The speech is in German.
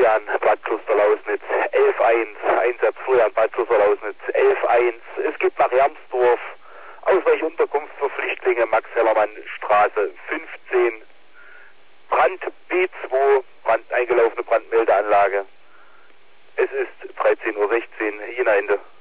Florian, Bad Klosterlausnitz 11.1, Einsatz Florian, Bad Klosterlausnitz 11.1. Es geht nach Hermsdorf, Ausweichunterkunft für Flüchtlinge, Max-Hellermann-Straße 15, Brand B2, eingelaufene Brandmeldeanlage. Es ist 13:16 Uhr, Ina Ende.